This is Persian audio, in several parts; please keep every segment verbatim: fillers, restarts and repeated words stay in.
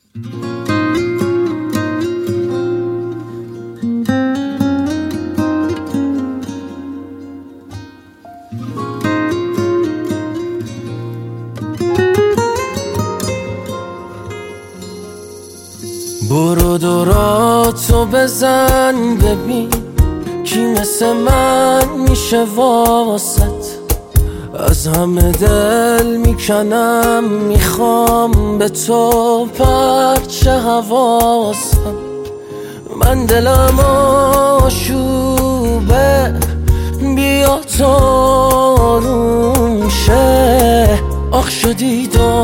برو دوراتو بزن ببین کی مثل من میشه واسط. از همه دل میکنم میخوام به تو پرچه حواسم. من دلم آشوبه بیا تو آروم شه. آخ شدی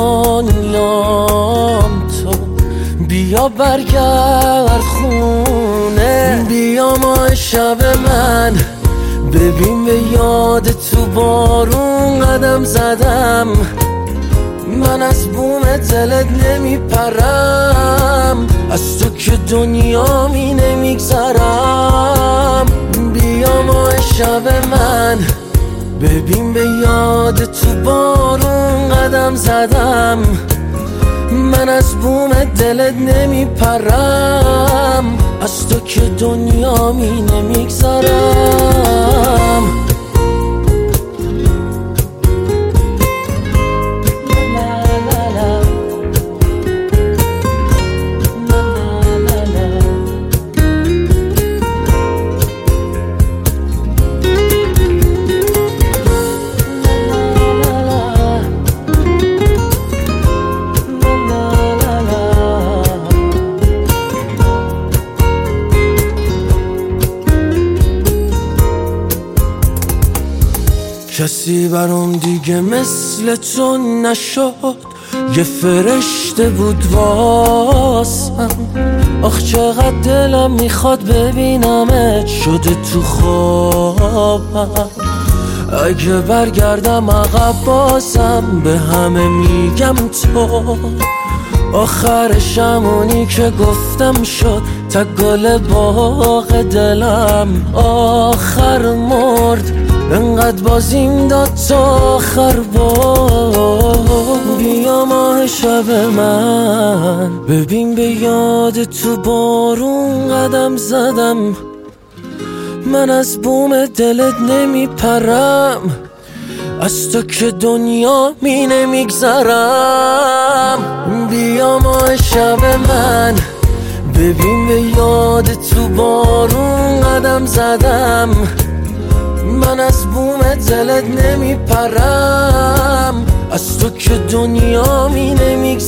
دنیام تو بیا برگرد خونه. بیا ماه شب من ببین به یاد تو بارون قدم زدم. من از بوم دلت نمیپرم از تو که دنیا می نمیگذرم. بیا ماه شب من ببین به یاد تو بارون قدم زدم. من از بوم دلت نمیپرم از تو که دنیا می نمیگذرم. کسی برام دیگه مثل تو نشد. یه فرشته بود واسم. آخ چقدر دلم میخواد ببینمت شده تو خوابم. اگه برگردم عقب بازم به همه میگم تو آخرشم اونی که گفتم شد تا گل باغ دلم. آخر مرد انقدر بازیم داد تا آخر بار. بیا ماه شب من ببین به یاد تو بارون قدم زدم. من از بوم دلت نمیپرم از تو که دنیا می نمیگذرم. بیا ماه شب من ببین به یاد تو بارون قدم زدم. من از بوم دلت نمیپرم از تو که دنیا می نمیگذرم.